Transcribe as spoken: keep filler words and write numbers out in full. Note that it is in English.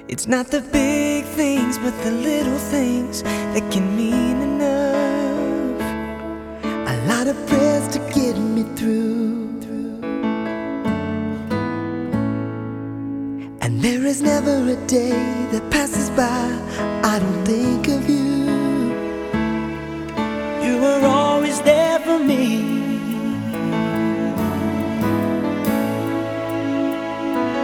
It's not the big things, but the little things that can mean enough. A lot of prayers to get me through, and there is never a day that passes by I don't think of you.